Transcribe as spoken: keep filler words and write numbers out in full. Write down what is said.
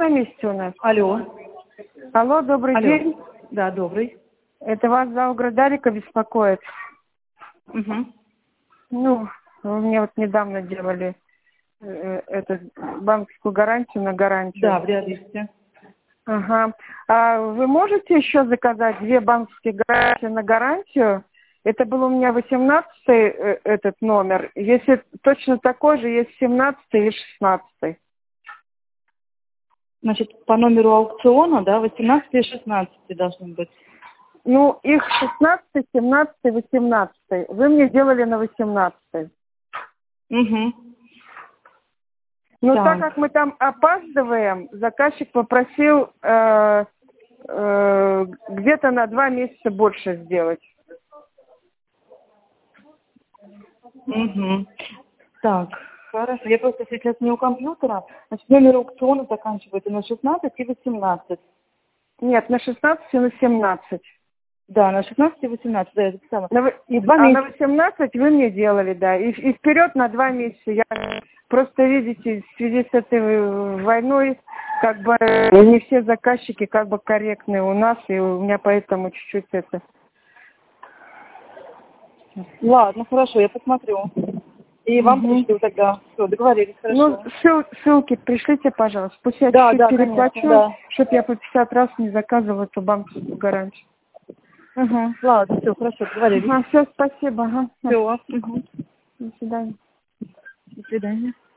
на месте у нас? Алло. Алло, добрый Алло. день. Да, добрый. Это вас Заугра Дарика беспокоит. Угу. Ну, вы мне вот недавно делали э, эту банковскую гарантию на гарантию. Да, в реалисте. Ага. А вы можете еще заказать две банковские гарантии на гарантию? Это был у меня восемнадцатый э, этот номер. Если точно такой же, есть семнадцатый и шестнадцатый. Значит, по номеру аукциона, да, восемнадцатый и шестнадцатый должны быть. Ну, их шестнадцатый, семнадцатый, восемнадцатый. Вы мне делали на восемнадцатый. Угу. Но Так. так как мы там опаздываем, заказчик попросил э, э, где-то на два месяца больше сделать. Угу. Так, хорошо. Я просто сейчас не у компьютера. Значит, номер аукциона заканчивается на шестнадцать и восемнадцать. Нет, на шестнадцать и на семнадцать. Да, на шестнадцать и восемнадцать, да, я записала. На, вы- И два а на месяца. восемнадцать вы мне делали, да. И, и вперед на два месяца. Я просто, видите, в связи с этой э, войной, как бы не все заказчики как бы корректные у нас, и у меня поэтому чуть-чуть это... Ладно, хорошо, я посмотрю. И вам Мгм. пришлю тогда. Все, договорились, Ну, хорошо. ссыл- ссылки пришлите, пожалуйста. Пусть я Да, чуть-чуть да, конечно, переплачу, да. чтобы я по пятьдесят раз не заказывала эту банковскую гарантию. Угу. Ладно, все, хорошо, договорились. Ага, все, спасибо. Ага. Все. Угу. До свидания. До свидания.